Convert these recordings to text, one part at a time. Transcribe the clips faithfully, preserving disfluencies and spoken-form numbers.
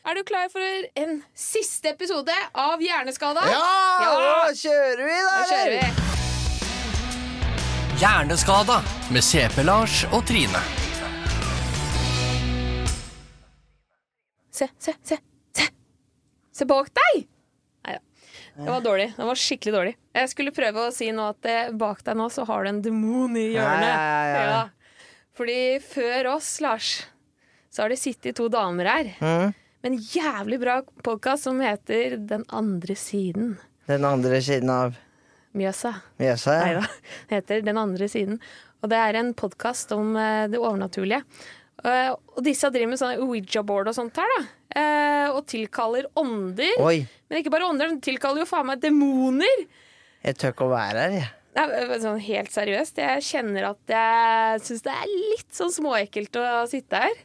Er du klar for en siste episode av Hjerneskada? Ja, ja! Da kjører vi da, Da kjører vi. Hjerneskada med C P Lars og Trine. Se, se, se, se. Se bak deg! Neida, det var dårlig. Det var skikkelig dårlig. Jeg skulle prøve å si nå at eh, bak deg nå så har du en demon i hjørnet. Ja, ja, ja, ja. Fordi før oss, Lars, så har det sittet to damer her. Mm. Med en jævlig bra podcast som heter Den andre siden. Den andre siden av Mjøsa. Mjøsa, ja. Neida, det heter Den andre siden. Og det er en podcast om uh, det overnaturlige. Uh, og disse driver med sånne Ouija-board og sånt her, da. Uh, og tilkaller ånder. Oi, Men ikke bare ånder, de tilkaller jo faen meg demoner. jeg tør ikke å være her, jeg. Nei, sånn helt seriøst. Jeg kjenner at jeg synes det er litt sånn småekkelt å sitte her.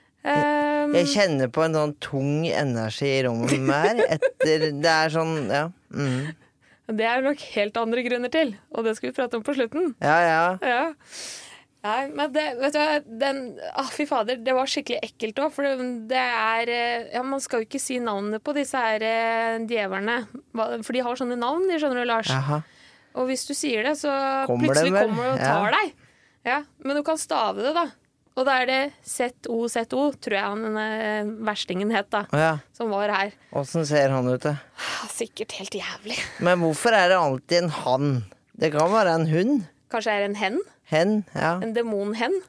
Um, Jeg kjenner på en sånn tung energi i rommet her. Etter, det er sånn, ja. Mm. det er nok helt andre grunner til. Og det skal vi prate om på slutten. Ja, ja. Ja. Nei, men det, vet du hva, den, ah, fy fader, det var skikkelig ekkelt også, for det, det er, ja, man skal jo ikke si navnet på disse her eh, djeverne, Hva- for de har sånne navn, de skjønner du, Lars. Jaha. Og hvis du sier det, så Kommer plutselig de vel? kommer de og Ja. tar deg. Ja, men du kan stave det da. Og da er det Z O Z O, tror jeg han eh, verstingen het da, Å ja. som var her. Hvordan ser han ut, da? Ah, Sikkert helt jævlig. Men hvorfor er det alltid en han? Det kan være en hund. Kanskje er det en hen? Hen, ja. En demonhen?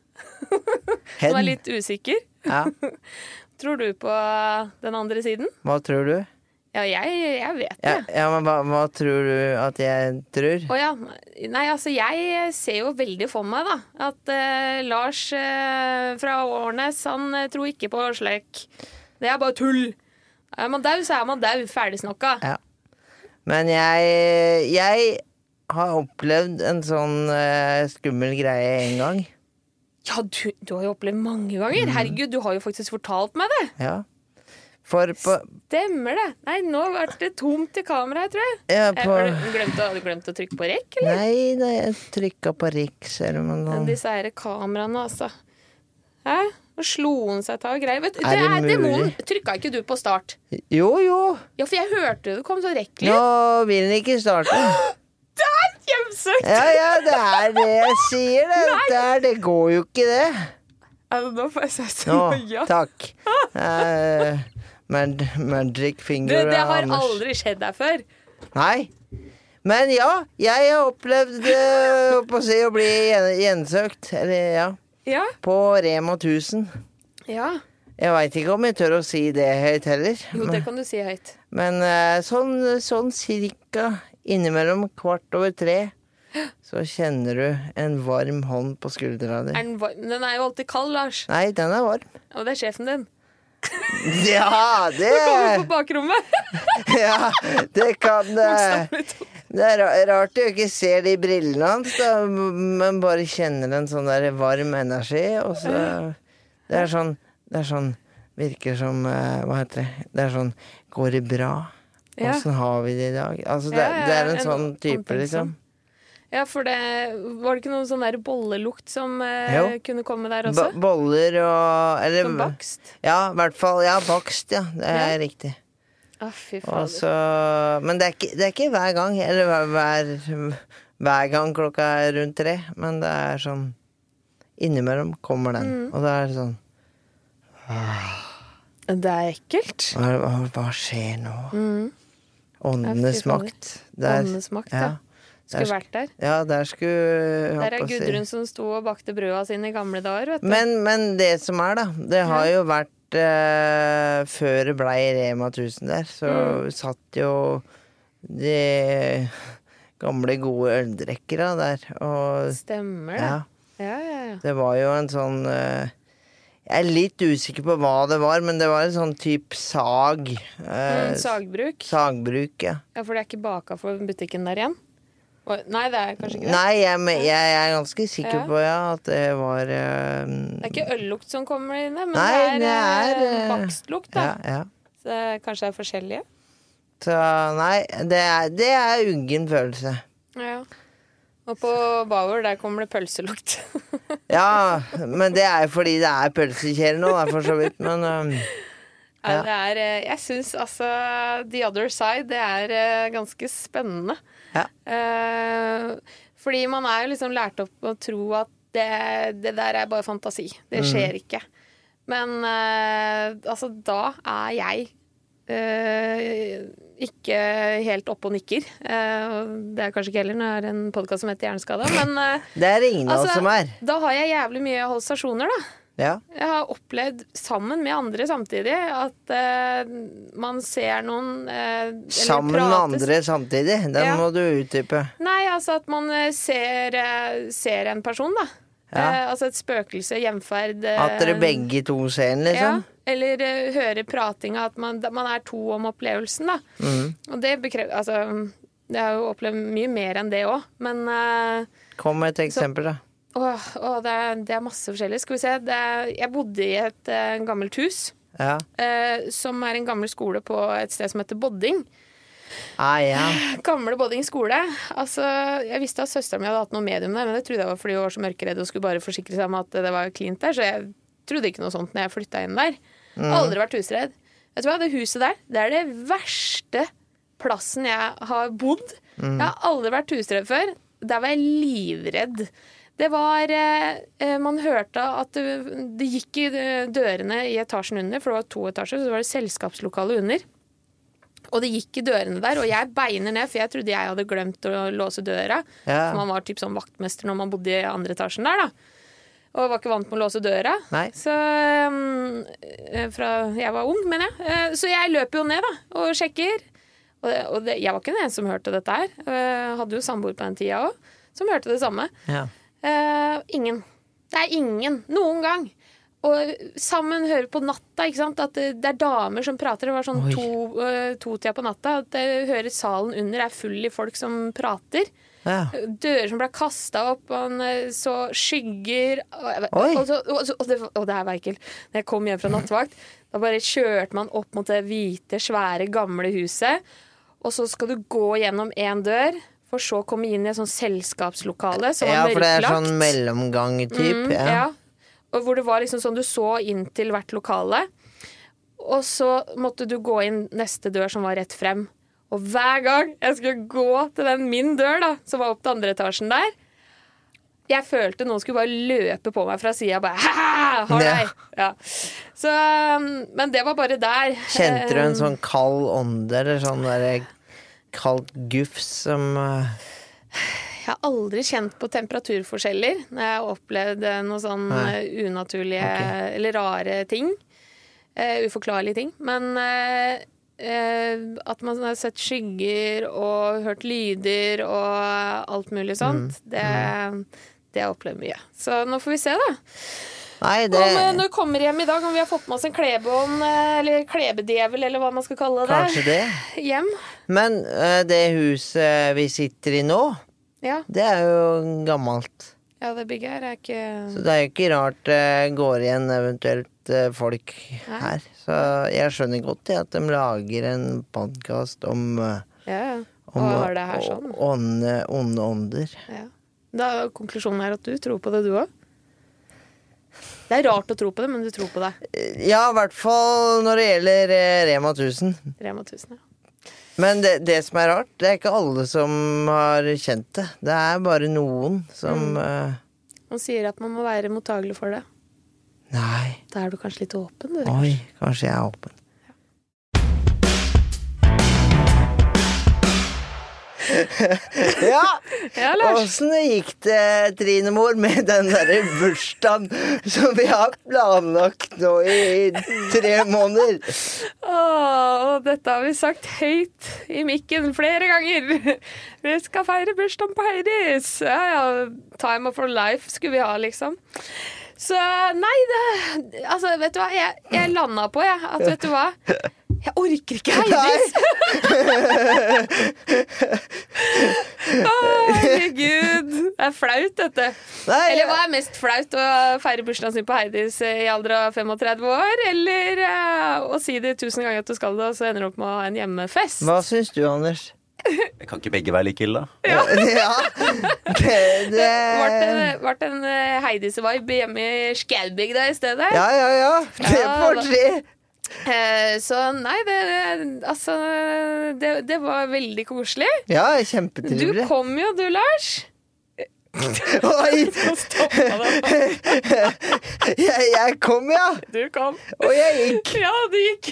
Som Hen. er litt usikker. Ja. Tror du på den andre siden? Hva tror du? Ja, jeg, jeg vet Ja, det. ja men hva, hva tror du at jeg tror? Å ja, nei, altså jeg ser jo veldig for meg da, at eh, Lars eh, fra Årnes, han eh, tror ikke på slek. Det er bare tull. Er man dau, så er man dau, ferdig snakka. Ja. Men jeg, jeg har opplevd en sånn eh, skummel greie en gang. Ja, du, du har jo opplevd mange ganger. Herregud, du har jo faktisk fortalt meg det. Ja. For på Stemmer det. Nei, nå ble det tomt i kameraet, tror jeg. Ja, Eh, på Har du glemt, å- har du glemt å trykke på rekk, eller? Nei, nei, jeg trykka på Riks, eller noe Men sånt. disse her kameraene, altså. Hæ? Nå slo han seg til og greier. Vet, du, Er det det er demon. mulig? Trykka ikke du på start? Jo, jo. Ja, for jeg hørte det kom så rekkelig. Nå vil den ikke starte. Det er hjemsøkt! Ja, ja, det er det jeg sier, det. Det, er, det går jo ikke, det. Altså, nå får jeg se så Nå, mye. takk. Eh, mag magic Du, finger det av har Anders. aldri skjedd deg før. Nei. Men ja, jeg har opplevd eh, på å si å bli gjen- gjensøkt. Eller ja, Ja. på Rema tusen. Ja. Jeg veit ikke om jeg tør å si det høyt heller. Jo, det kan du si høyt. Men eh, sånn, sånn cirka innimellom kvart over tre, så kjenner du en varm hånd på skuldra di. Er den, var- den er jo alltid kald, Lars. Nei, den er varm. Og det er sjefen din. Ja, det Kommer på bakrommet. Ja, det kan eh, Bokstavelig talt. Det er ra- rart du ikke ser de brillene hans, da, men bare kjenner en sånn der varm energi, og så Det er sånn Det er sånn Virker som eh, Hva heter det? Det er sånn Går det bra? Ja. Åssen har vi det i dag? Altså, det, Ja, ja, det er en en sånn type, omtenksom. liksom. Ja, for det var det ikke noen sånn der bollelukt som eh, Jo. kunne komme der Bo også? boller og eller, Som bakst? Ja, i hvert fall. Ja, bakst, ja. Det er Ja. riktig. Å, fy Og fader. så, men det er, ikke, det er ikke hver gang, eller hver, hver, hver gang klokka er rundt tre, men det er sånn innimellom kommer den, Mm. og det er sånn Det er ekkelt. Hva, hva, hva skjer nå? Mm. Åndenes Ja, fy fader. makt. Der- Åndenes makt, ja. ja. Skulle Der- vært der. Ja, der skulle Der er holdt på å si. Gudrun som sto og bakte brøda sine i gamle dager, vet du. Men, men det som er, da, det har jo vært eh, før det blei Rema tusen der, så Mm. satt jo de gamle, gode øldrekkere der, og Stemmer det. ja. Ja, ja, ja. Det var jo en sånn eh, Jeg er litt usikker på hva det var, men det var en sånn type sag. eh, Mm, sagbruk. Sagbruk, ja. Ja, for det er ikke baka for butikken der igjen? Og- Nei, det er kanskje ikke det. Nei, jeg, men jeg, jeg er ganske sikker Ja. på ja, at det var eh, Det er ikke øllukt som kommer inne, men Nei, det er, det er, eh, eh, bakstlukt, da. ja, ja. Så det kanskje er forskjellige. Så nei, det er, det er uggen følelse. Ja. Og på Bauer, der kommer det pølselukt. Ja, men det er jo fordi det er pølsekjære nå, da, for så vidt. Men um, Ja, det er, jeg synes altså The Other Side, det er ganske spennende. Ja. Uh, fordi man er jo liksom lært opp å tro at det, det der er bare fantasi. Det skjer mm. ikke. Men uh, altså, da er jeg uh, ikke helt oppe og nikker. Uh, det er kanskje ikke heller når jeg har en podcast som heter Hjerneskada, men uh, det er ingen av oss altså, som er. Da har jeg jævlig mye hallusinasjoner, da. Ja. Jeg har opplevd sammen med andre samtidig at uh, man ser noen uh, Sammen med andre samtidig? Den ja. Må du utdype. Nei, altså at man ser, uh, ser en person, da. Ja. Uh, altså et spøkelse, hjemferd. Uh, at dere begge to ser den, liksom? Ja, eller uh, høre pratinga, at man, man er to om opplevelsen, da. Mm. Og det bekrefter Altså, jeg har jo opplevd mye mer enn det òg, men uh, Kom med et eksempel, så, da. Åh, åh, det, er, det er masse forskjellig. Skal vi se. Det er, jeg bodde i et uh, gammelt hus, ja. uh, som er en gammel skole på et sted som heter Bodding. Ah, ja. Gamle Bodding skole. Altså, jeg visste at søsteren min hadde hatt noe medium der, men det trodde jeg var fordi hun var så mørkeredd og skulle bare forsikre seg om at det var cleant der, så jeg trodde ikke noe sånt når jeg flyttet inn der. Mm. Aldri vært husredd. Vet du hva, det huset der, det er det verste plassen jeg har bodd. Mm. Jeg har aldri vært husredd før. Der var jeg livredd. Det var, eh, man hørte at det, det gikk i dørene i etasjen under, for det var to etasjer, så var det selskapslokale under. Og det gikk i dørene der, og jeg beiner ned, for jeg trodde jeg hadde glemt å låse døra. Ja. For man var typ sånn vaktmester når man bodde i andre etasjen der, da. Og var ikke vant med å låse døra. Nei. Så um, fra jeg var ung, mener jeg. Så jeg løper jo ned, da, og sjekker. Og, det, og det, jeg var ikke den eneste som hørte dette her. Jeg hadde jo samboer på den tida også, som hørte det samme. Ja. Uh, ingen. Det er ingen. Noen gang. Og sammen hører på natta, ikke sant? At det, det er damer som prater. Det var sånn to, uh, to tida på natta. At det hører salen under er full i folk som prater. Ja. Dører som ble kastet opp. Og så skygger. Og, og, så, og, så, og, det, og det her var ekkelt. Når jeg kom hjem fra nattvakt, da bare kjørte man opp mot det hvite, svære, gamle huset. Og så skal du gå gjennom en dør, for så komme inn i et sånn selskapslokale som ja, var mørklagt. Ja, for det er sånn mellomgang-typ. Mm, ja. ja. Og hvor det var liksom sånn du så inn til hvert lokale. Og så måtte du gå inn neste dør som var rett frem. Og hver gang jeg skulle gå til den min dør, da, som var opp til andre etasjen der, jeg følte noen skulle bare løpe på meg fra siden. Bare, ha-ha, har deg! Ja. Så, men det var bare der. Kjente du en sånn kald ånde, eller sånn der kaldt gufs som uh... Jeg har aldri kjent på temperaturforskjeller når jeg har opplevd noe sånn Nei. unaturlige okay. eller rare ting. Uh, uforklarlige ting. Men uh, uh, at man har sett skygger og hørt lyder og alt mulig sånt, mm. det, det har jeg opplevd mye. Så nå får vi se, da. Nei, det... Om, når vi kommer hjem i dag, om vi har fått med oss en klebånd, eller klebedjevel, eller hva man skal kalle det. Kanskje det. Hjem. Men uh, det huset vi sitter i nå, ja. Det er jo gammelt. Ja, det bygget her er ikke... Så det er jo ikke rart det uh, går igjen eventuelt uh, folk Nei. Her. Så jeg skjønner godt det, at de lager en podcast om... Uh, ja, om og har det her sånn. Onde, onde ånder. Ja. Da er konklusjonen her at du tror på det, du også? Det er rart å tro på det, men du tror på det. Ja, i hvert fall når det gjelder eh, Rema tusen. Rema tusen, ja. Men det, det som er rart, det er ikke alle som har kjent det. Det er bare noen som... Mm. Uh... Man sier at man må være mottagelig for det. Nei. Da er du kanskje litt åpen, du. Oi, kanskje jeg er åpen. Ja, ja hvordan gikk det, Trinemor, med den der bursdagen som vi har planlagt nå i tre måneder? Åh, dette har vi sagt høyt i mikken flere ganger. Vi skal feire bursdagen på Heidis. Ja, ja, time for life skulle vi ha, liksom. Så nei, det, altså, vet du hva, jeg, jeg landet på, jeg, at vet du hva, jeg orker ikke Heidis. Å, herregud. Det er flaut, dette. Nei, eller hva er mest flaut? Å feire bursdagen sin på Heidis i alder av femogtredve år? Eller uh, å si det tusen ganger at du skal det, og så ender du opp med å ha en hjemmefest? Hva syns du, Anders? Jeg kan ikke begge være like ille, da. Ja, ja. Det, det... Vart en, en Heidis-vibe hjemme i Skaubygda i stedet? Ja, ja, ja. Det får skje. Eh, så nei, det, altså, det, det var veldig koselig. Ja, Du kjempetrivelig. kom jo, du, Lars. Oi! Så stoppet det. jeg, jeg kom, ja! Du kom. Og jeg gikk. Ja, det gikk.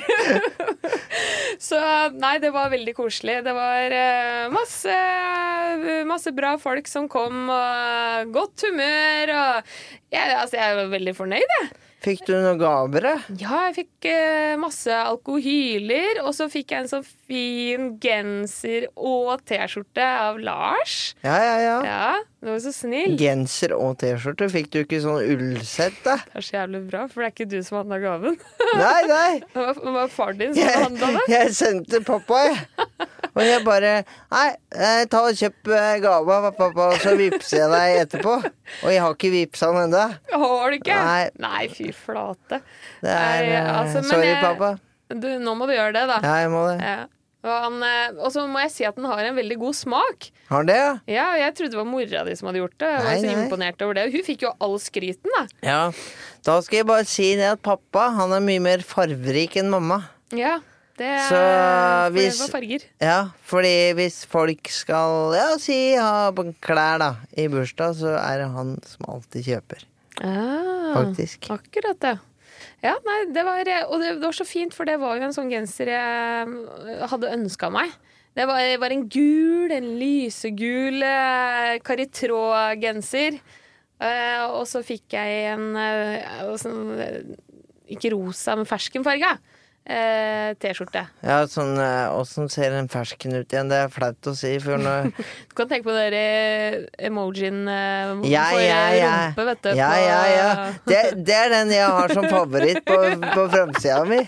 Så nei, det var veldig koselig. Det var eh, masse, masse bra folk som kom, og godt humør. Og jeg, altså, jeg var veldig fornøyd, jeg. Fikk du noen gaver, da? Ja, jeg fikk eh, masse alkohyler, og så fikk jeg en så fin genser og t-skjorte av Lars. Ja, ja, ja. Ja, det var så snill. Genser og t-skjorte. Fikk du ikke sånn ullsett, da? Det er så jævlig bra, for det er ikke du som handla gaven. Nei, nei. Det var, det var far din som Jeg, handla det. jeg sendte pappa, jeg. Og jeg bare Nei, eh, ta og kjøp eh, gave av pappa, og så vippser jeg deg etterpå. Og jeg har ikke vippsa den ennå. Har du ikke? Nei. Nei, fy flate. Det er Nei, eh, altså, men Sorry, jeg- pappa. Du, nå må du gjøre det, da. Ja, jeg må det. Ja. Og, han, eh, og så må jeg si at den har en veldig god smak. Har den det, ja? Ja, og jeg trodde det var mora di som hadde gjort det. Jeg var Nei, så nei. imponert over det. Hun fikk jo all skryten, da. Ja. Da skal jeg bare si det at pappa, han er mye mer farverik enn mamma. Ja, det er Så for hvis- det var farger. Ja, fordi hvis folk skal, ja, si ha på klær da, i bursdag, så er det han som alltid kjøper. Ah, Faktisk. Akkurat det. Ja, nei, det var, og det var så fint, for det var jo en sånn genser jeg hadde ønsket meg. Det var, var en gul, en lysegul eh, Caritrot-genser. Eh, og så fikk jeg en eh, sånn, eh, ikke rosa, men ferskenfarga eh, t-skjorte. Ja, sånn, eh, hvordan ser en fersken ut igjen? Det er flaut å si, for nå... Du kan tenke på den der eh, emojien eh, Ja, for ja, ja. rumpe, vet du. Ja, på- ja, ja. Det, det er den jeg har som favoritt på, på fremsida mi.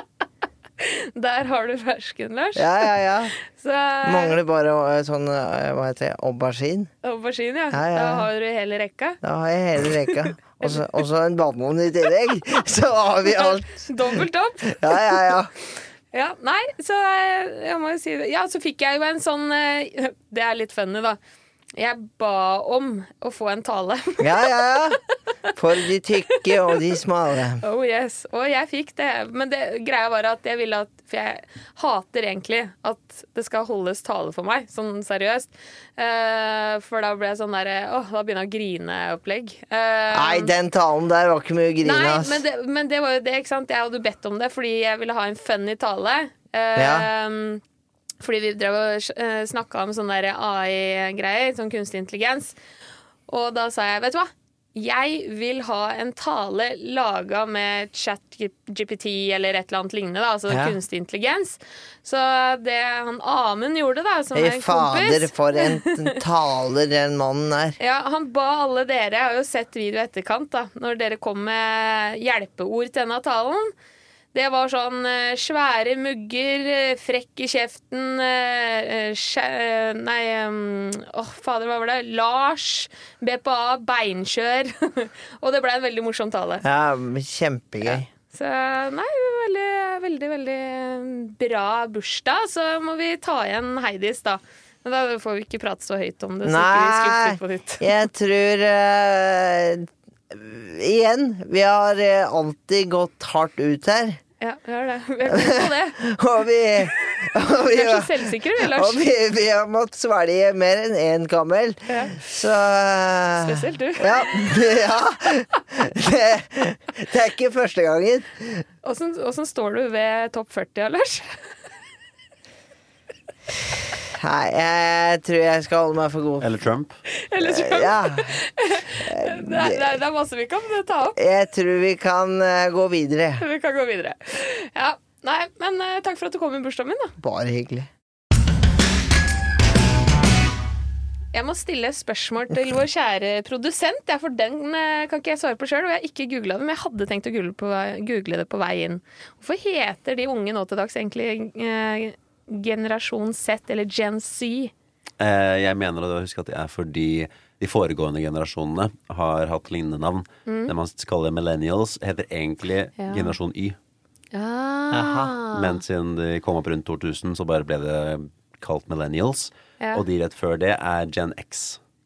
Der har du fersken, Lars. Ja, ja, ja. Så, Mangler bare eh, sånn, eh, hva heter det, aubergine. aubergine, ja. Ja, ja, ja. Da har du hele rekka. Da har jeg hele rekka. Og så- og så en banan i tillegg. Så har vi alt. Dobbelt opp. Ja, ja, ja. Ja, nei, så eh, jeg må jo si det. Ja, så fikk jeg jo en sånn eh, Det er litt funny, da. Jeg ba om å få en tale. Ja, ja, ja. For de tykke og de smale. Oh yes, og jeg fikk det. Men det, greia var at jeg ville at For jeg hater egentlig at det skal holdes tale for meg, sånn seriøst. Eh, for da ble jeg sånn derre Åh, da begynner jeg å grine-opplegg. Eh, Nei, den talen der var ikke mye å grine, Nei, ass. men det, men det var jo det, ikke sant? Jeg hadde bedt om det fordi jeg ville ha en funny tale. Eh, Ja. Fordi vi drev og uh, snakka om sånne der A I-greier, sånn kunstig intelligens. Og da sa jeg, vet du hva? Jeg vil ha en tale laga med ChatGPT eller et eller annet lignende, da, altså Ja. kunstig intelligens. Så det han Amund gjorde, da, som er Hei, en fader, kompis for en taler den mannen er. ja, han ba alle dere, jeg har jo sett video i etterkant da, når dere kom med hjelpeord til denne talen. Det var sånn eh, svære mugger, eh, frekk i kjeften, eh, eh, skje, eh, nei, um, åh, fader, hva var det? Lars, B P A, beinkjør. Og det ble en veldig morsom tale. Ja, kjempegøy. Så nei, veldig, veldig, veldig bra bursdag. Så må vi ta igjen Heidis da. Men da får vi ikke prate så høyt om det, så ikke vi skuffer på nytt. Jeg tror eh, Igjen, vi har eh, alltid gått hardt ut her. Ja, vi har det. Vi er gode på det. Og vi, og vi, Vi er så selvsikre, vi, Lars. og vi, vi har måttet svelge mer enn én kamel. Ja. Så eh, Spesielt du. Ja. ja. Det, det er ikke første gangen. Hvordan, hvordan står du ved topp førti, Lars? Nei, jeg tror jeg skal holde meg for god. Eller Trump. Eller så, Ja. det, er, det er- det er masse vi kan ta opp. Jeg tror vi kan eh, gå videre. Vi kan gå videre. Ja, nei, men eh, takk for at du kom i bursdagen min, da. Bare hyggelig. Jeg må stille spørsmål til vår kjære produsent, ja, for den eh, kan ikke jeg svare på sjøl. Og jeg har ikke googla det, men jeg hadde tenkt å google, på, google det på vei inn. Hvorfor heter de unge nå til dags egentlig eh, generasjon Z eller Gen Z? Eh, jeg mener å huske at det er fordi de foregående generasjonene har hatt lignende navn. Det man kaller millennials, heter egentlig Ja. generasjon Y. Ah. Men siden de kom opp rundt to tusen, så bare ble det kalt millennials. Ja. Og de rett før det er Gen X.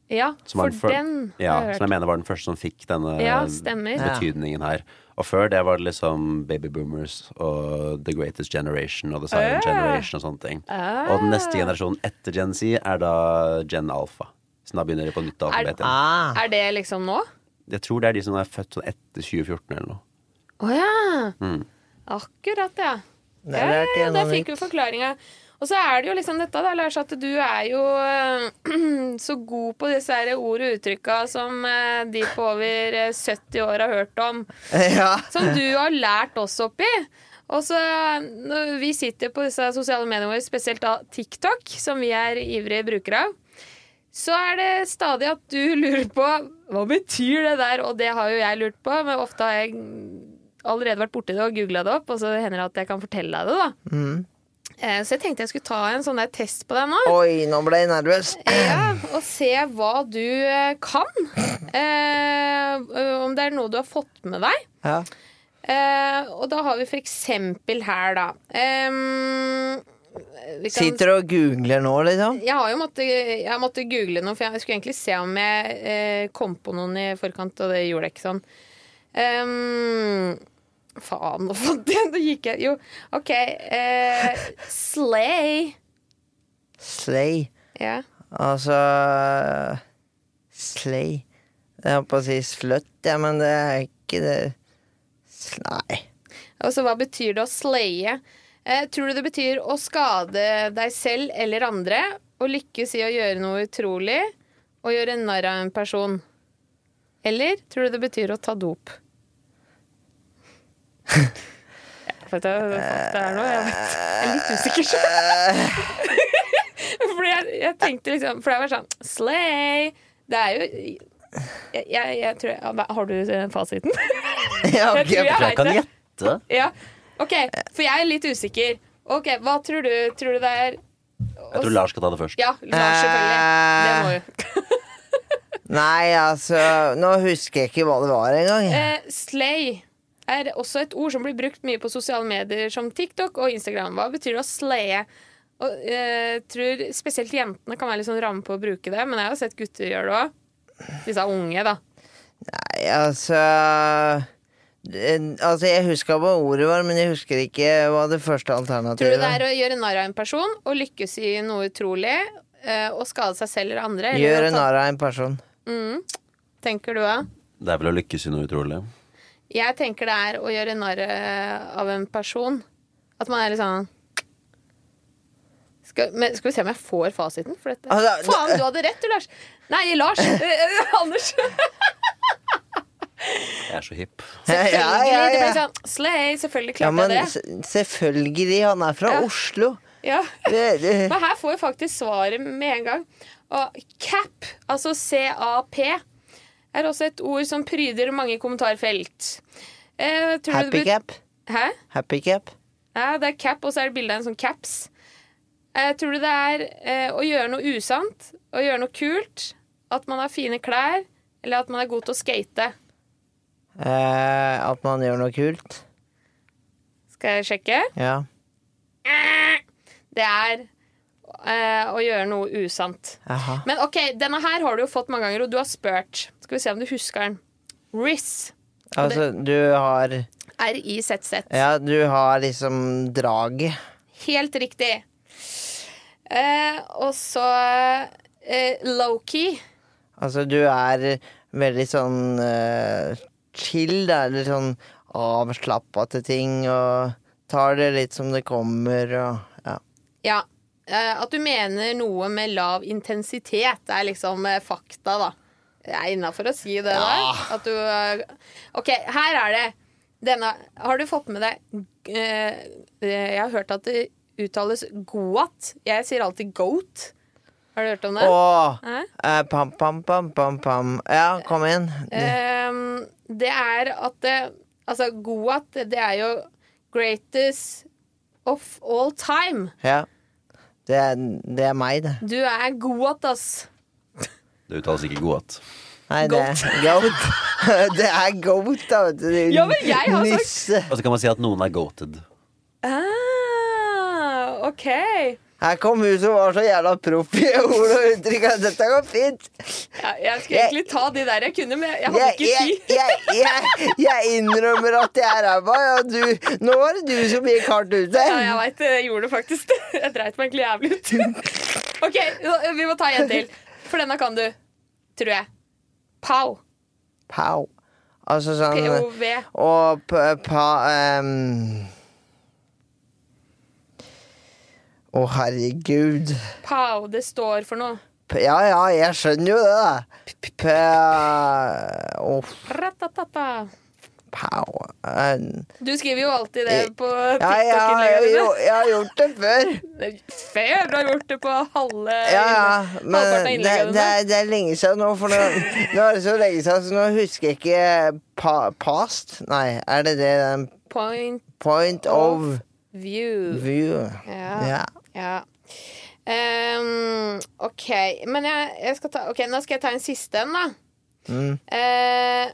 Ja, Som var for før- den Ja, har jeg som jeg hørt. mener var den første som fikk denne Ja, stemmer. betydningen her. Og før det var det liksom Baby Boomers og The Greatest Generation og The Silent Ah. Generation og sånne ting. Ah. Og den neste generasjonen etter Gen Z er da Gen Alpha. Så da begynner de på nytt alfabet. igjen. Ah. Er det liksom nå? Jeg tror det er de som er født sånn etter tjue fjorten eller noe. Å ja. Mm. Akkurat, ja. Det Ja, er ikke ja, noe der fikk nytt. vi forklaringa. Og så er det jo liksom dette, da, Lars, at du er jo eh, så god på disse her ord og uttrykka som eh, de på over eh, sytti år har hørt om. Ja. Som du har lært oss opp i. Og så når vi sitter på disse sosiale mediene våre, spesielt da TikTok, som vi er ivrige brukere av, så er det stadig at du lurer på hva betyr det der, og det har jo jeg lurt på, men ofte har jeg allerede vært borti det og googlet det opp, og så hender det at jeg kan fortelle deg det da. Mm. Eh, Så jeg tenkte jeg skulle ta en sånn der test på deg nå. Oi, nå ble jeg nervøs. Ja, og se hva du eh, kan. Eh, om det er noe du har fått med deg. Ja. Eh, og da har vi for eksempel her, da. Em, vi kan- Sitter du og googler nå, liksom? Jeg har jo måttet, jeg måtte google noe, for jeg skulle egentlig se om jeg eh, kom på noen i forkant, og det gjorde jeg ikke sånn. Um, faen, nå fant jeg det gikk jeg Jo, OK. Eh, slay. Slay. Ja. Altså Slay. Jeg holdt på å si sløtt, ja, men det er ikke det. S- Nei. Og så hva betyr det å slaye? Eh, tror du det betyr å skade deg selv eller andre, å lykkes i å gjøre noe utrolig, og gjøre narr av en person? Eller tror du det betyr å ta dop? Ja, vet du hva det er nå? Jeg vet. Jeg er litt usikker selv. Fordi jeg, jeg tenkte liksom, for det var sånn, slay, det er jo... Jeg, jeg, jeg tror, ja, Har du den fasiten? Ja, ok. Jeg tror jeg Jeg vet kan det. gjette. Ja, ok, for jeg er litt usikker. Ok, hva tror du? Tror du det er Jeg tror Lars skal ta det først. Ja, Lars selvfølgelig. Det må jo. Nei, altså Nå husker jeg ikke hva det var engang. Eh, slay er også et ord som blir brukt mye på sosiale medier som TikTok og Instagram. Hva betyr det å slaye? Og eh, tror spesielt jentene kan være litt sånn ramme på å bruke det, men jeg har sett gutter gjøre det også. Disse er unge, da. Nei, altså det- Altså, jeg husker hva ordet var, men jeg husker ikke hva det første Tror du alternativet det er å gjøre narr av en person og lykkes i noe utrolig, eh, og skade seg selv eller andre? eller Gjøre å ta- narr av en person. Mm. Tenker du da? Det er vel å lykkes i noe utrolig. Jeg tenker det er å gjøre narr av en person. At man er litt sånn skal, men, skal vi se om jeg får fasiten for dette? Altså, Faen, du hadde rett, du, Lars. Nei, Lars. Eh, Anders. Jeg er så hipp. Selvfølgelig. Ja, ja, ja. Det blir sånn Slay, selvfølgelig Ja, klarte men jeg det. s- selvfølgelig. Han er fra Ja. Oslo. Ja. Det, det. Men her får vi faktisk svaret med en gang. Og cap, altså C A P, er også et ord som pryder mange kommentarfelt. Eh, tror du det Happy bet- cap. Hæ? Happy cap. Ja, det er cap, og så er det bilde av en sånn caps. Eh, tror du det er eh, å gjøre noe usant? Å gjøre noe kult? At man har fine klær? Eller at man er god til å skate? Eh, at man gjør noe kult. Skal jeg sjekke? Ja. Det er eh, å gjøre noe usant. Jaha. Men ok, denne her har du jo fått mange ganger, og du har spurt. Skal vi se om du husker den. Riz. Altså, du har R I Z Z. Ja, du har liksom draget. Helt riktig. Eh, og så eh, low-key. Altså, du er veldig sånn eh, chill, da. Eller sånn avslappa til ting, og tar det litt som det kommer, og ja. Ja. Eh, at du mener noe med lav intensitet, er liksom eh, fakta, da. Jeg er innafor å si det der. At du eh, OK, her er det. Denne har du fått med deg eh, Jeg har hørt at det uttales goat. Jeg sier alltid goat. Har du hørt om det? Og Hæ? eh, pam, pam, pam, pam, pam. Ja, kom igjen. Ehm, det er at det, altså goat, det er jo greatest of all time. Ja. Det er, det er meg, det. Du er goat, ass. Det uttales ikke godt. Nei, det er goat. Det er goat, da, vet du. Ja, men jeg har sagt- Nisse. Og så kan man si at noen er goated. Ah, OK. Her kom hun som var så jævla proff I ord og uttrykk at dette går fint. Ja, jeg skulle egentlig ta de der jeg kunne, men jeg hadde Jeg, ikke jeg, tid. jeg, jeg, jeg innrømmer at jeg er ræva, ja, du, nå var det du som gikk hardt ut der. Ja, jeg vet, jeg gjorde det faktisk. Jeg dreit meg egentlig jævlig ut. Ok, vi må ta en til. For denne kan du, tror jeg. Pow. Pow. Altså sånn P O V. Og p- pa um... Å, herregud. Pow, det står for noe. P- Ja, ja, jeg skjønner jo det, da. P- p- Åh, Ratatata. pow. Um, Du skriver jo alltid det på Ja, jeg, har- TikTok-innleggene jo, dine. jeg har gjort det før. Før, du har gjort det på halve Ja, ja, halvparten men av det, innleggene det, dine. er, det er lenge siden nå, for nå, nå er det så lenge siden, så nå husker jeg ikke pa, past. Nei, er det det? den Point Point of view. view. Ja. Ja. Ja. Ehm, ok, men jeg, jeg skal ta Ok, nå skal jeg ta en siste en, da. Mm. Eh,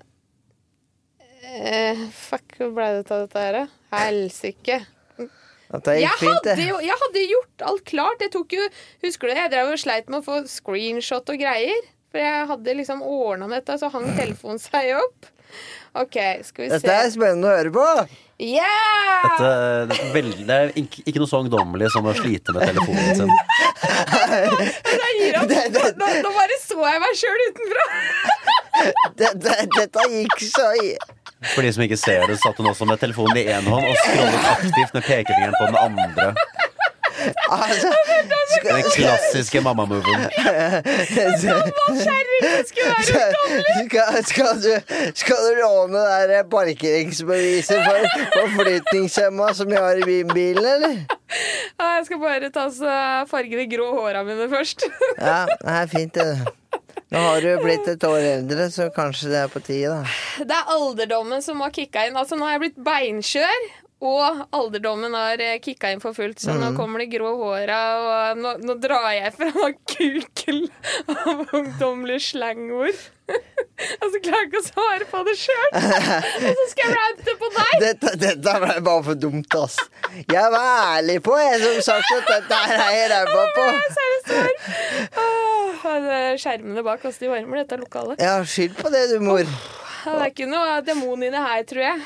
eh, fuck, hvor ble det av dette her? da? Helsike. Dette gikk Jeg fint, hadde, det. jo, jeg hadde gjort alt klart. Jeg tok jo, husker du det? Jeg drev og sleit med å få screenshot og greier. For jeg hadde liksom ordna med dette, så hang telefonen seg opp. Ok, skal vi se. Dette er spennende å høre på. Yeah! Dette, det, er veldig, det er ikke, ikke noe så ungdommelig som å slite med telefonen sin. Da gir opp. Nå, nå, nå bare så jeg meg sjøl utenfra. Dette, dette gikk så i- For de som ikke ser det, satt hun også med telefonen I en hånd og scrollet aktivt med pekefingeren på den andre. Altså, skal, Den klassiske mamma-moven. Kjerring, det skulle være skal, skal, du, skal du låne det der parkeringsbeviset for forflytningshemma som jeg har I min bilen, eller? Ja, jeg skal bare ta så farge de grå håra mine først. Ja, det er fint det. Nå har du jo blitt et år eldre, så kanskje det er på tide, da. Det er alderdommen som har kicka inn. Altså, nå har jeg blitt beinskjør. Og alderdommen har eh, kicka inn for fullt, så nå kommer de grå håra, og nå, nå drar jeg fra kuken av ungdommelige slangord. Og så klarer jeg ikke å svare på det sjøl. Og så skal jeg rante på deg. Dette, dette ble bare for dumt, ass. Jeg var ærlig på, jeg som sagt at dette her er jeg ræva på. Seriøst svar. Åh, det er skjermene bak oss, de varmer dette lokalet. Ja, skyld på det, du, mor. Det er ikke noe demon inne her, tror jeg.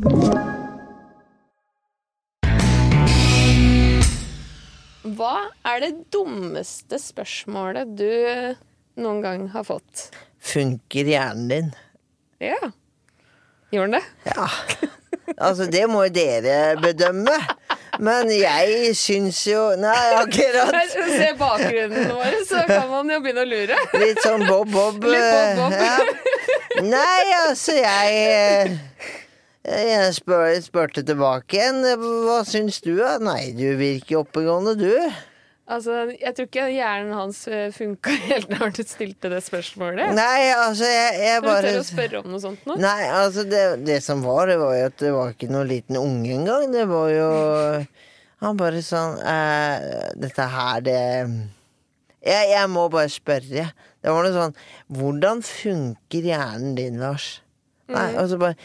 Hva er det dummeste spørsmålet du noen gang har fått? Funker hjernen din? Ja. Gjorde den det? Ja. Altså, det må jo dere bedømme. Men jeg syns jo Nei, akkurat. Se bakgrunnen vår, så kan man jo begynne å lure. Litt sånn Bob-Bob. Litt Bob-Bob. Ja. Nei, altså, jeg Jeg spør, spurte tilbake igjen. Hva syns du, da? Nei, du virker oppegående, du. Altså, jeg tror ikke hjernen hans funka helt når han stilte det spørsmålet. Nei, altså, jeg, jeg Du bare tør å spørre om noe sånt nå? Nei, altså, det, det som var, det var jo at det var ikke noen liten unge engang. Det var jo Han bare sånn eh, Dette her, det jeg, jeg må bare spørre. Det var noe sånn Hvordan funker hjernen din, Lars? Nei, Mm. og så bare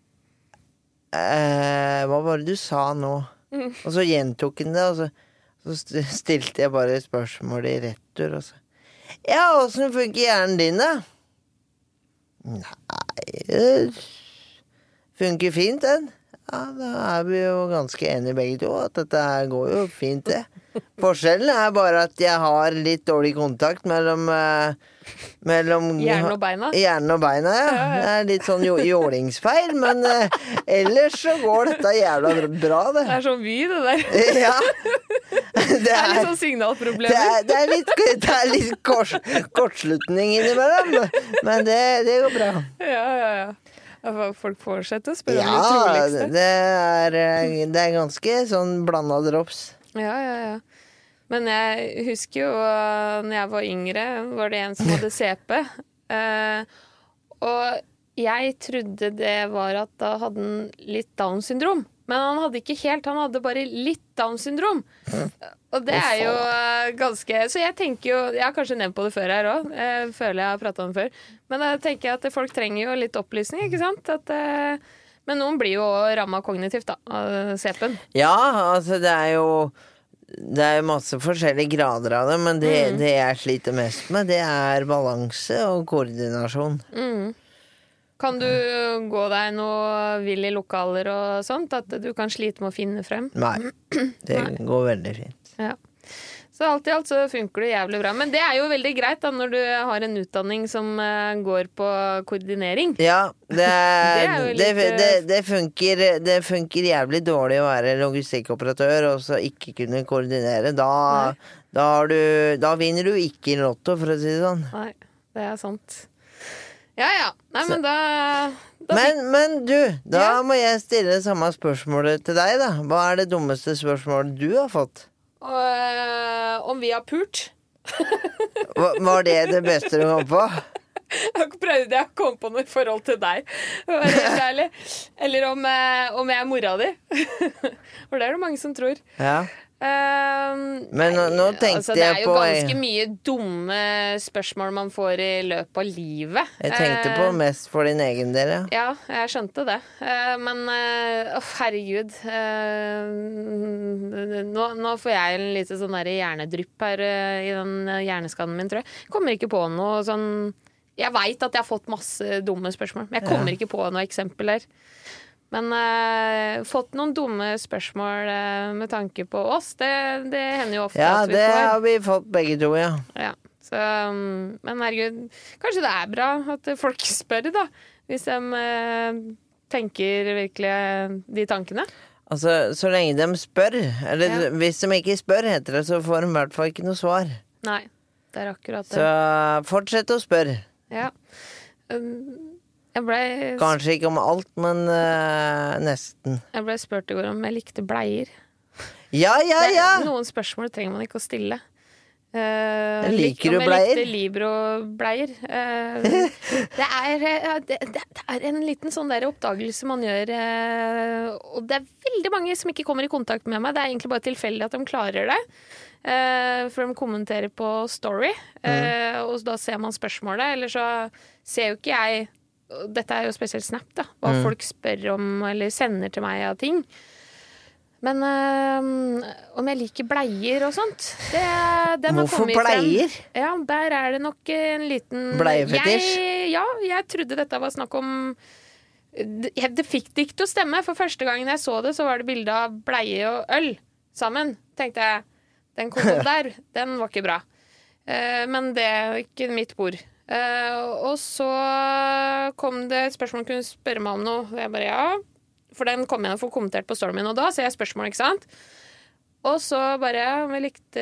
eh, Hva var det du sa nå? Mm. Og så gjentok han det, og så Så st- stilte jeg bare spørsmålet I retur, og så Ja, hvordan funker hjernen din, da? Nei, det funker fint, den. Ja, da er vi jo ganske enige begge to, at dette her går jo fint, det. Forskjellen er bare at jeg har litt dårlig kontakt mellom eh, mellom Hjernen og beina? Hjernen og beina, ja. Det er litt sånn jo- jålingsfeil, men eh, ellers så går dette jævla bra, det. Det er så mye, det der. Ja. Det Det er litt er, sånn det signalproblemer. er, det er litt, det er litt kors, kortslutning innimellom, men det, det går bra. Ja, ja, ja. Ja, folk fortsetter å spørre om det Ja, troligste. det er, eh, det er ganske sånn blanda drops. Ja, ja, ja. Men jeg husker jo uh, når jeg var yngre, var det en som hadde C P. Uh, og jeg trodde det var at da hadde han litt Down-syndrom. Men han hadde ikke helt, han hadde bare litt Down-syndrom. Og det er jo uh, ganske Så jeg tenker jo Jeg har kanskje nevnt på det før her òg. Jeg føler jeg har pratet om det før. Men da tenker jeg at folk trenger jo litt opplysning, ikke sant? At, uh, men noen blir jo rammet kognitivt, da, av C P-en. Ja, altså det er jo det er jo masse forskjellige grader av det, men det, mm. det jeg sliter mest med, det er balanse og koordinasjon. Mm. Kan du gå deg noe vill i lokaler og sånt, at du kan slite med å finne frem? Nei, det Nei. går veldig fint. Ja. Så alt i alt så funker det jævlig bra. Men det er jo veldig greit da, når du har en utdanning som uh, går på koordinering. Ja, det, er, det, er det, litt, det, det, funker, det funker jævlig dårlig å være logistikkoperatør og så ikke kunne koordinere. Da, da, du, da vinner du ikke i lotto, for å si det sånn. Nei, det er sant. Ja, ja. Nei, men da... da men, men du, da ja. må jeg stille det samme spørsmålet til deg, da. Hva er det dummeste spørsmålet du har fått? Og, øh, om vi har pult. Var det det beste du kom på? Jeg prøvde jeg å komme på noe i forhold til deg. Eller om, øh, om jeg er mora di. For det er det mange som tror. Ja. Uh, Men nå, nå tenkte altså, jeg på Det er jo ganske mye dumme spørsmål man får i løpet av livet. Jeg tenkte uh, på mest for din egen del, ja. Ja, jeg skjønte det. Uh, men uh, oh, herregud uh, nå, nå får jeg en lite sånn der hjernedrypp her uh, i den hjerneskaden min, tror jeg. Kommer ikke på noe sånn. Jeg vet at jeg har fått masse dumme spørsmål, men jeg kommer ja. ikke på noe eksempel her. Men uh, fått noen dumme spørsmål uh, med tanke på oss, det, det hender jo ofte ja, at vi får. Ja, det har vi fått begge to, ja. ja. Så, um, men herregud, kanskje det er bra at folk spør, da. Hvis de uh, tenker virkelig de tankene. Altså, så lenge de spør, eller ja. hvis de ikke spør, heter det, så får de i hvert fall ikke noe svar. Nei, det er akkurat det. Så fortsett å spørre. Ja. Um, Jeg ble, Kanskje ikke om alt, men uh, nesten. Jeg ble spurt i går om jeg likte bleier. Ja, ja, ja! Det, noen spørsmål trenger man ikke å stille. Uh, liker du bleier? Om jeg likte Libro-bleier. Uh, det, er, uh, det, det er en liten sånn der oppdagelse man gjør. Uh, og det er veldig mange som ikke kommer i kontakt med meg. Det er egentlig bare tilfeldig at de klarer det. Uh, for de kommenterer på Story. Uh, mm. Og da ser man spørsmålet. Eller så ser jo ikke jeg... Dette er jo spesielt Snap, da. Hva mm. folk spør om eller sender til meg av ting. Men øh, om jeg liker bleier og sånt det, den Hvorfor bleier? Frem. Ja, der er det nok en liten Bleiefetisj? Ja, jeg trodde dette var snakk om det, det fikk det ikke til å stemme. For første gangen jeg så det, så var det bilde av bleie og øl sammen. Tenkte jeg, den komboen der, den var ikke bra. uh, Men det er ikke mitt bord. Uh, og så kom det et spørsmål om kunne spørre meg om noe. Jeg bare ja, for den kom jeg og få kommentert på storyen min. Og da ser jeg spørsmål, ikke sant? Og så bare om jeg likte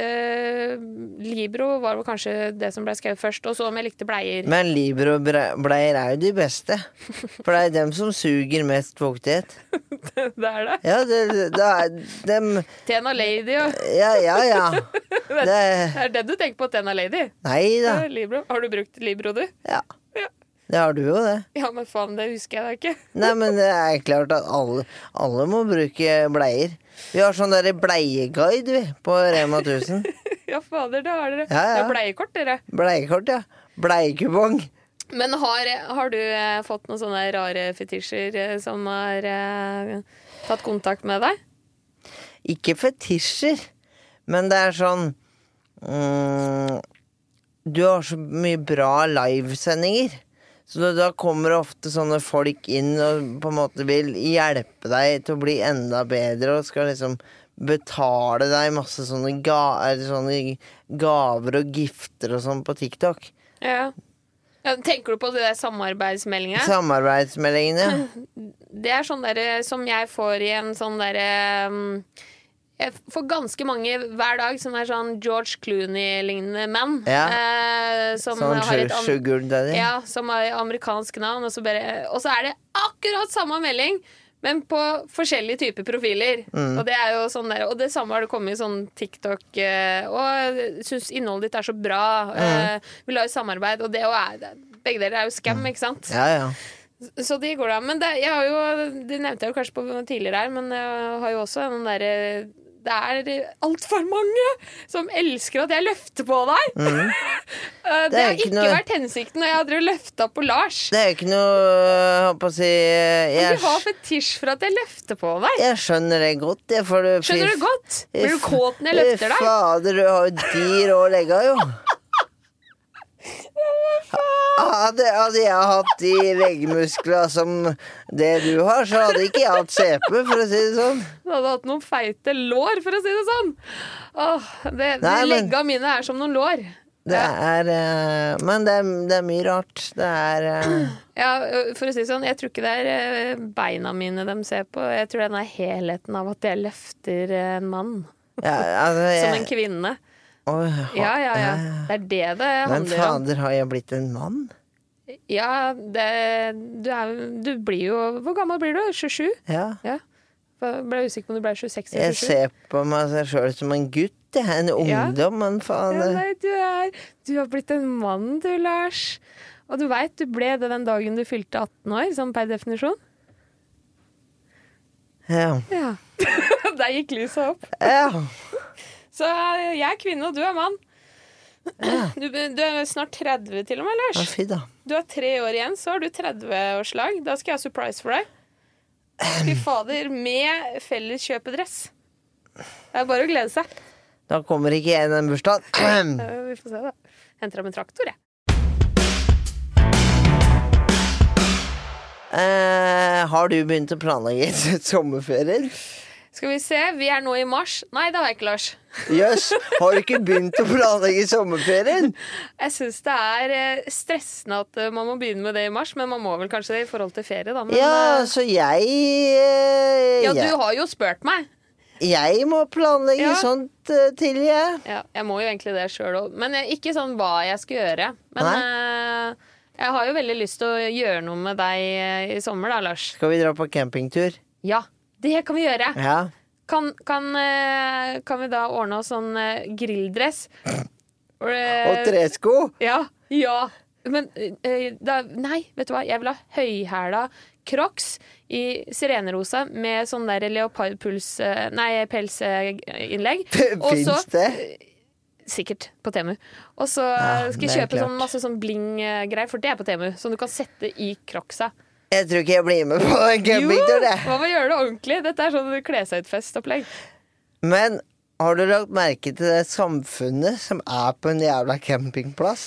Libro var vel kanskje det som ble skrevet først. Og så om jeg likte bleier. Men Libro-bleier er jo de beste. For det er dem som suger mest fuktighet. det, det er det? Ja, det, det er dem Tena Lady, jo. Ja, ja, ja. Det, det er det du tenker på, Tena Lady? Nei da. Libro. Har du brukt Libro, du? Ja. Ja. Det har du jo, det. Ja, men faen, det husker jeg da ikke. Nei, men det er klart at alle, alle må bruke bleier. Vi har sånn der bleieguide, vi, på Rema tusen. Ja, fader, det har dere. Ja, ja. Det er bleiekort, dere. Bleiekort, ja. Bleiekupong. Men har, har du eh, fått noen sånne rare fetisjer eh, som har eh, tatt kontakt med deg? Ikke fetisjer, men det er sånn mm, du har så mye bra livesendinger. Så da, da kommer ofte sånne folk inn og på en måte vil hjelpe deg til å bli enda bedre og skal liksom betale deg masse sånne, ga, sånne gaver og gifter og sånn på TikTok. Ja. Ja, tenker du på det der samarbeidsmeldingen? Samarbeidsmeldingen, ja. Det er sånn der som jeg får i en sånn der um Jeg får ganske mange hver dag som er sånn George Clooney-lignende menn. Ja. Eh, som sånn har et sugar daddy. Ja, som har amerikansk navn. Og så, bare, og så er det akkurat samme melding, men på forskjellige typer profiler. Mm. Og det er jo sånn der, og det samme har det kommet i sånn TikTok. Eh, og jeg synes innholdet ditt er så bra. Mm. Eh, vi la jo samarbeid, og det er, begge dere er jo scam, ikke sant? Ja, ja. Så de går da. Men det, jeg har jo, det nevnte jeg jo kanskje på tidligere her, men jeg har jo også den der det er alt for mange som elsker at jeg løfter på deg. Mm. det, det har ikke, ikke noe... vært hensikten når jeg hadde løftet på Lars. Det er ikke noe, jeg på å si jeg... Men du har fetisj for at jeg løfter på deg. Jeg skjønner det godt. Jeg får det... Skjønner du godt? Blir du kåt når jeg løfter deg? Fader, du har jo de rå legger jo. Hadde, hadde jeg hatt de leggmuskler som det du har, så hadde ikke jeg hatt C P, for å si det sånn. Du hadde hatt noen feite lår, for å si det sånn. Åh, det, Nei, de legga men, mine er som noen lår. Det er uh, Men det er, det er mye rart. Det er uh, Ja, for å si det sånn, jeg tror ikke det er beina mine de ser på. Jeg tror den er helheten av at jeg løfter en mann. Ja, altså, jeg, som en kvinne. Oh, ja, ja, ja. Det er det det handler om. Men fader, har jeg blitt en mann? Ja, det, du, er, du blir jo Hvor gammel blir du? tjuesju? Ja. ja. Jeg ble usikker på om du ble tjueseks eller tjuesju. Jeg ser på meg selv som en gutt. Jeg er en ungdom, ja. Men faen ja, nei, du, er, du har blitt en mann, du, Lars. Og du vet, du ble det den dagen du fylte atten år, sånn per definisjon. Ja. Ja. Der gikk lyset opp. Ja. Så jeg er kvinne, og du er mann. Ja. Du, du er snart tretti til og med, Lars. Ja, fy da. Du har tre år igjen, så har du tretti-årslag. Da skal jeg ha surprise for deg. Fy fader, med felles kjøpedress. Det er bare å glede seg. Da kommer ikke jeg i den bursdagen. Vi får se da. Henter deg med traktor, jeg. Eh, har du begynt å planlegge sommerferien? Skal vi se, vi er nå i mars. Nei, det har jeg ikke, Lars. Jøss, har du ikke begynt å planlegge sommerferien? Jeg synes det er stressende at man må begynne med det i mars, men man må vel kanskje det i forhold til ferie, da. Men, ja, så jeg... Ja, du jeg, har jo spurt meg. Jeg må planlegge ja. sånt uh, til, jeg. Ja, jeg må jo egentlig det selv også. Men ikke sånn hva jeg skal gjøre. Men uh, jeg har jo veldig lyst til å gjøre noe med deg i sommer da, Lars. Skal vi dra på campingtur? Ja. Det kan vi gjøre. Ja. Kan, kan, kan vi da ordne oss sånn grilldress? Og tresko? Ja, ja. Men da, nei, vet du hva? Jeg vil ha høyhæla Crocs i sirenerosa med sånn der leopardpuls Nei, pelsinnlegg. Fins det? Sikkert på Temu. Og så ja, skal jeg kjøpe sånn, masse sånn bling-greier, for det er på Temu, som du kan sette i Crocsa. Jeg tror ikke jeg blir med på en campingtur, det. Jo, hva må gjøre det ordentlig? Dette er sånn kle seg ut festopplegg. Men har du lagt merke til det samfunnet som er på en jævla campingplass?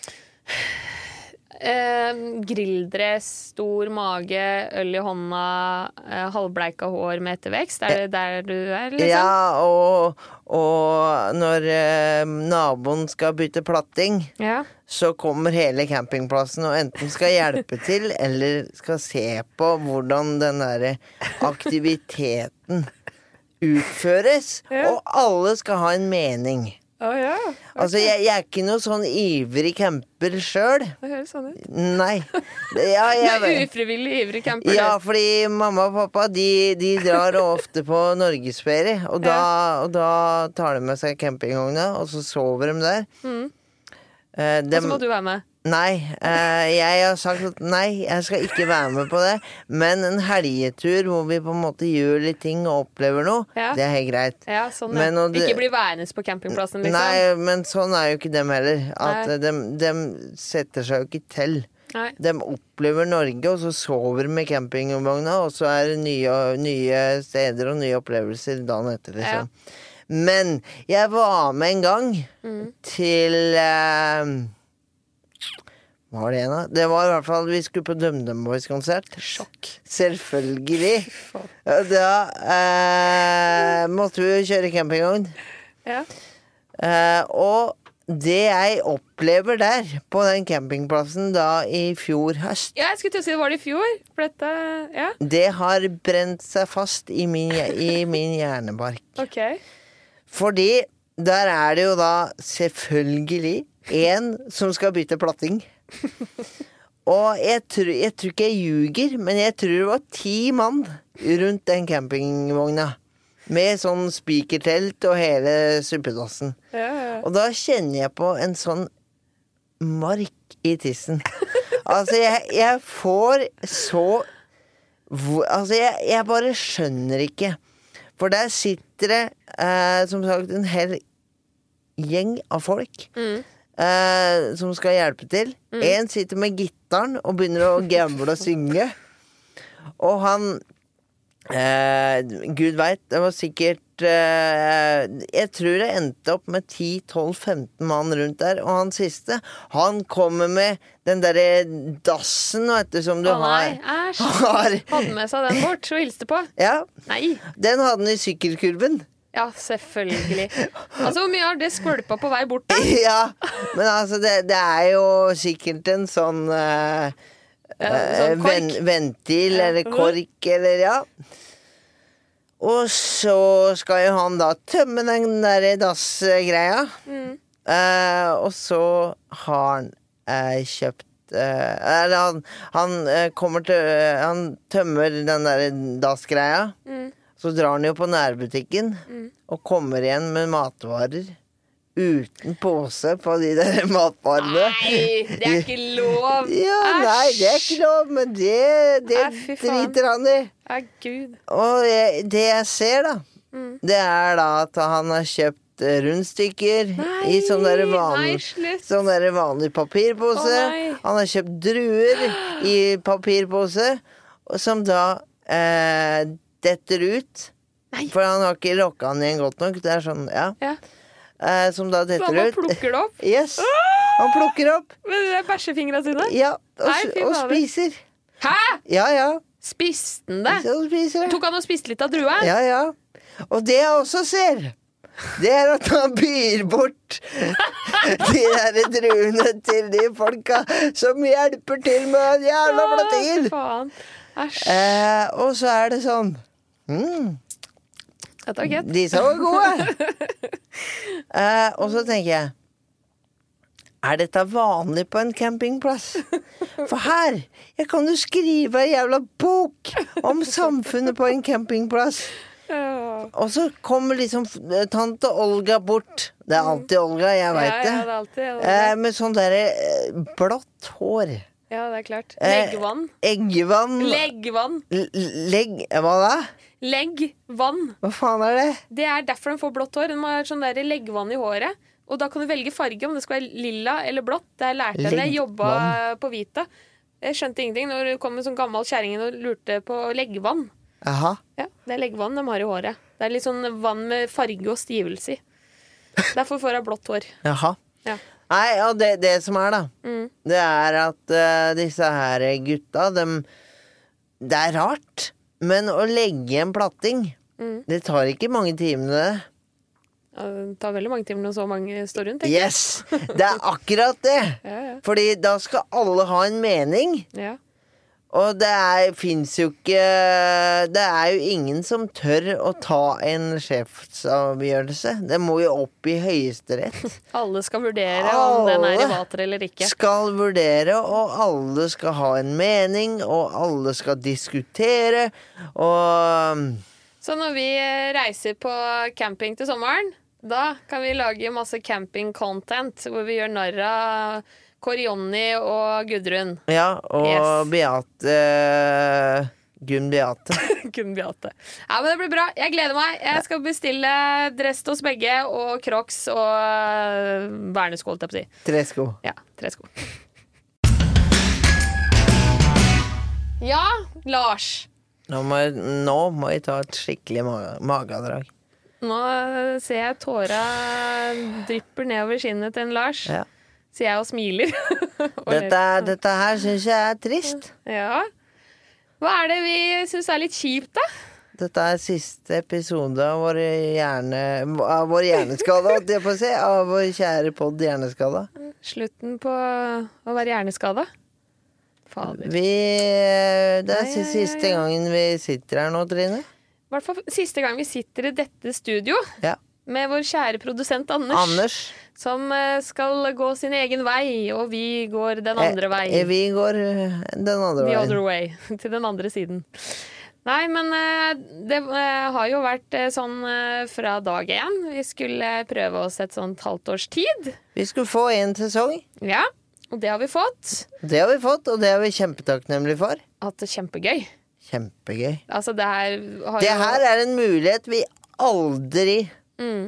Eh, grilldress, stor mage, øl i hånda, eh, halvbleika hår med ettervekst. Er det der du er, liksom? Ja, og, og når eh, naboen skal bytte platting, ja. så kommer hele campingplassen og enten skal hjelpe til, eller skal se på hvordan den der aktiviteten utføres, ja. Og alle skal ha en mening. Oh, ja. Okay. Altså, jeg, jeg er ikke noe sånn ivrig camper selv. Det høres sånn ut. Nei. Ja, jeg, du er ufrivillig ivrig camper. Ja, fordi mamma og pappa, de, de drar ofte på norgesferie, og da, ja. og da tar de med seg campingvogna, og så sover de der. Mm. Uh, og så må du være med. Nei, uh, jeg har sagt at nei, jeg skal ikke være med på det. Men en helgetur hvor vi på en måte gjør litt ting og opplever noe, ja. Det er helt greit. Ja, sånn, ja. Det... Ikke bli værende på campingplassen, liksom. Nei, men sånn er jo ikke dem heller. At de, de setter seg jo ikke til. Nei. De opplever Norge, og så sover de med campingvogna, og så er det nye, nye steder og nye opplevelser dagen etter, liksom. Ja. Men jeg var med en gang mm. til uh, Hva var det ena? Det var i hvert fall vi skulle på DumDum Boys konsert. Sjokk. Selvfølgelig. Da uh, måtte vi kjøre campingvogn. Ja. Uh, og det jeg opplever der på den campingplassen da i fjor høst. Ja, jeg skulle til å si det var det i fjor. For dette, ja. Det har brent seg fast i min, i min hjernebark. Ok. Fordi der er det jo da selvfølgelig en som skal bytte platting. Og jeg tror, jeg tror ikke jeg ljuger, men jeg tror det var ti mann rundt den campingvogna. Med sånn spikertelt og hele suppedassen. Ja, ja. Og da kjenner jeg på en sånn mark i tissen. Altså, jeg, jeg får så Altså, jeg, jeg bare skjønner ikke. For der sitter det, eh, som sagt, en hel gjeng av folk Mm. eh, som skal hjelpe til. Mm. En sitter med gitaren og begynner å gamble og synge. Og han eh, Gud veit, det var sikkert eh, Jeg tror det endte opp med ti tolv femten mann rundt der. Og han siste, han kommer med den derre dassen, vet du, som du Å nei, har, æsj. har. Hadde med seg den bort og hilste på. Ja, Nei. den hadde han i sykkelkurven. Ja, selvfølgelig. Altså, hvor mye har det skvølpa på vei bort da? Ja, men altså, det, det er jo sikkert en sånn eh, Ja, eh, sånn kork. ven, ventil Ja. eller kork eller ja. Og så skal jo han da tømme den der dassgreia. Mm. Eh, og så har han eh, kjøpt eh, Eller han, han eh, kommer til eh, Han tømmer den der dassgreia. Mm. Så drar han jo på nærbutikken og kommer igjen med matvarer uten pose på de der matvarene. Nei, det er ikke lov. Ja, nei, det er ikke lov, men det, det Nei, fy faen. driter han i. Ja, Gud. Og jeg, det jeg ser, da, Mm. det er da at han har kjøpt eh, rundstykker Nei, i sånn der nei, vanlig, slutt. sånn der vanlig papirpose. Å, nei. Han har kjøpt druer i papirpose, og som da eh, detter ut. Nei. For han har ikke lokka den igjen godt nok. Det er sånn, ja. Ja. Eh, som da Så detter han bare ut. plukker det opp Yes. Han plukker opp. med de bæsjefingra sine. Ja, og, Nei, fy og fader. spiser. Hæ? Ja, ja. Spiste han det? Så spiser. Tok han og spiste litt av drua? Ja, ja. Og det jeg også ser, det er at han byr bort de der druene til de folka som hjelper til med den jævla Å, plattingen. faen. Æsj. Eh, og så er det sånn mm, Dette var gøtt. de så gode. eh, og så tenker jeg, er dette vanlig på en campingplass? For her, jeg kan jo skrive en jævla bok om samfunnet på en campingplass. Ja, Og så kommer liksom eh, tante Olga bort. Det er alltid Olga, jeg vet ja, det. det er alltid det. Eh, med sånn derre eh, blått hår. Ja, det er klart. Eh, Leggvann. Eggvann. Leggvann. L- Legg... Hva da? Leggvann. Hva faen er det? Det er derfor de får blått hår. De har sånn der leggvann i håret. Og da kan du velge farge, om det skal være lilla eller blått. Det har jeg lært henne. Jeg jobba Leggvann. på Vita. Jeg skjønte ingenting når det kom en sånn gammel kjerring og lurte på leggvann. Jaha. Ja, det er leggvann de har i håret. Det er litt sånn vann med farge og stivelse i. Derfor får jeg blått hår. Jaha. Ja. Nei, ja, det, det som er, da, Mm. det er at eh, disse her gutta, dem Det er rart, men å legge en platting, Mm. det tar ikke mange timene, det. Ja, Det tar veldig mange timer når så mange står rundt. tenker jeg. Yes! Det er akkurat det! Ja, ja. Fordi da skal alle ha en mening. Ja. Og det er, finnes jo ikke Det er jo ingen som tør å ta en sjefsavgjørelse. Det må jo opp i høyesterett. Alle skal vurdere om den er i Alle vater eller ikke. Skal vurdere, og alle skal ha en mening, og alle skal diskutere, og Så når vi reiser på camping til sommeren, da kan vi lage masse camping-content hvor vi gjør narr av Kåre-Jonny og Gudrun. Ja, og Yes. Beate Gunn Beate. Kun Beate. Ja, men det blir bra. Jeg gleder meg. Jeg skal bestille dress til oss begge og Crocs og øh, vernesko, holdt jeg på å si. Tresko. Ja, tre sko. Ja, Lars. Nå må, jeg, nå må jeg ta et skikkelig ma- magedrag. Nå øh, ser jeg tåra drypper nedover kinnet til en Lars. Ja. Sier jeg og smiler. Og ler. Dette, dette her syns jeg er trist. Ja. Hva er det vi syns er litt kjipt, da? Dette er siste episode av vår hjerne... Av vår hjerneskade, holdt jeg på å si. Av vår kjære podd Hjerneskada. Slutten på å være hjerneskada? Fader. Vi Det er Ai, ai, ai, siste ai. gangen vi sitter her nå, Trine. I hvert fall siste gang vi sitter i dette studio Ja. med vår kjære produsent Anders, Anders. som eh, skal gå sin egen vei, og vi går den andre vei. Eh, vi går eh, den andre The veien. other way. Til den andre siden. Nei, men eh, det eh, har jo vært eh, sånn eh, fra dag én. Vi skulle prøve oss et sånt halvt års tid. Vi skulle få en sesong. Ja, og det har vi fått. Det har vi fått, og det er vi kjempetakknemlige for. Hatt det kjempegøy. Kjempegøy. Altså, det her har Det jo her er en mulighet vi aldri mm.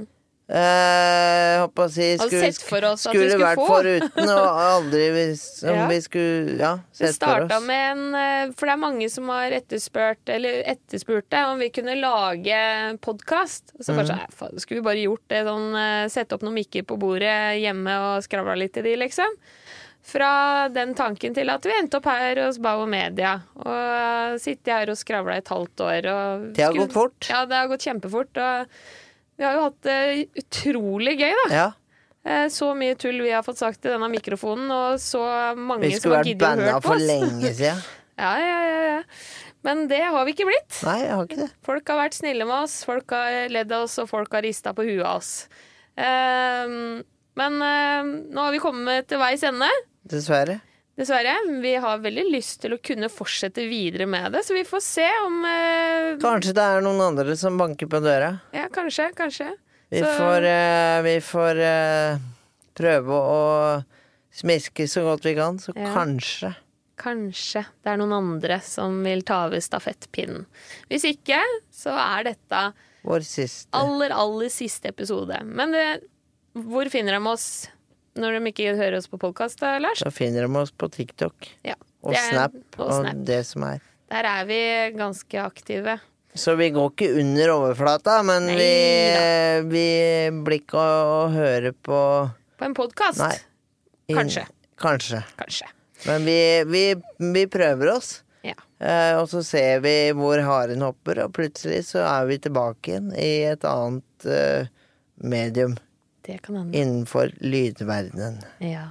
eh, håper å si, Hadde skulle, sett for oss at vi skulle skulle vært få. foruten, og aldri hvis, om Ja. vi skulle ja, Det sett for starta oss. med en eh, For det er mange som har etterspurt Eller etterspurte om vi kunne lage podcast. Og så bare så, eh, faen, skulle vi bare gjort det sånn eh, sette opp noen mikker på bordet hjemme og skravla litt i de, liksom. Fra den tanken til at vi endte opp her hos Bauer Media. Og sitter her og skravla et halvt år. Og Det har skulle- gått fort. Ja, det har gått kjempefort. Og vi har jo hatt det utrolig gøy, da. Ja. Eh, Så mye tull vi har fått sagt i denne mikrofonen, og så mange Vi som skulle har vært giddet å banna høre på for oss. lenge siden. Ja, ja, ja, ja. Men det har vi ikke blitt. Nei, jeg har ikke det. Folk har vært snille med oss, folk har ledd av oss, og folk har rista på huet av oss. Ehm, men eh, nå har vi kommet til veis ende, Dessverre. dessverre. Vi har veldig lyst til å kunne fortsette videre med det, så vi får se om eh, Kanskje det er noen andre som banker på døra. Ja, kanskje, kanskje. Vi Så- får, eh, vi får eh, prøve å smiske så godt vi kan, så Ja. kanskje. Kanskje det er noen andre som vil ta over stafettpinnen. Hvis ikke, så er dette Vår siste. aller, aller siste episode. Men det, hvor finner de oss når de ikke hører oss på podkast, Lars? Så finner de oss på TikTok Ja, og det er- Snap og og Snap. det som er. Der er vi ganske aktive. Så vi går ikke under overflata, men Nei vi, vi blir ikke å, å høre på På en podkast. Nei. inn- Kanskje. Kanskje. Kanskje. Men vi, vi, vi prøver oss. Ja. Eh, og så ser vi hvor haren hopper, og plutselig så er vi tilbake igjen i et annet eh, medium Det kan hende. innenfor lydverdenen. Ja.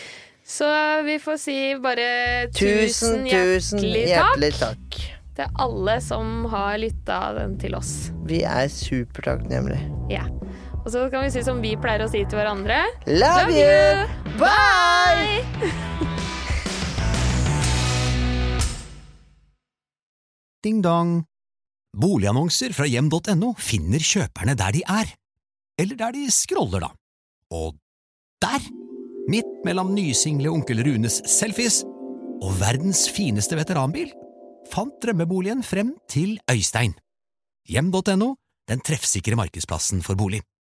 Så vi får si bare Tusen, tusen tusen hjertelig takk hjertelig takk. til alle som har lytta den til oss. Vi er supertakknemlige. Ja. Og så kan vi si som vi pleier å si til hverandre. Love, Love you! you! Bye! Ding dong. Boligannonser fra hjem punktum no finner kjøperne der de er. Eller der de scroller, da. Og der, midt mellom nysingle onkel Runes selfies og verdens fineste veteranbil, fant drømmeboligen frem til Øystein. hjem punktum no, den treffsikre markedsplassen for bolig.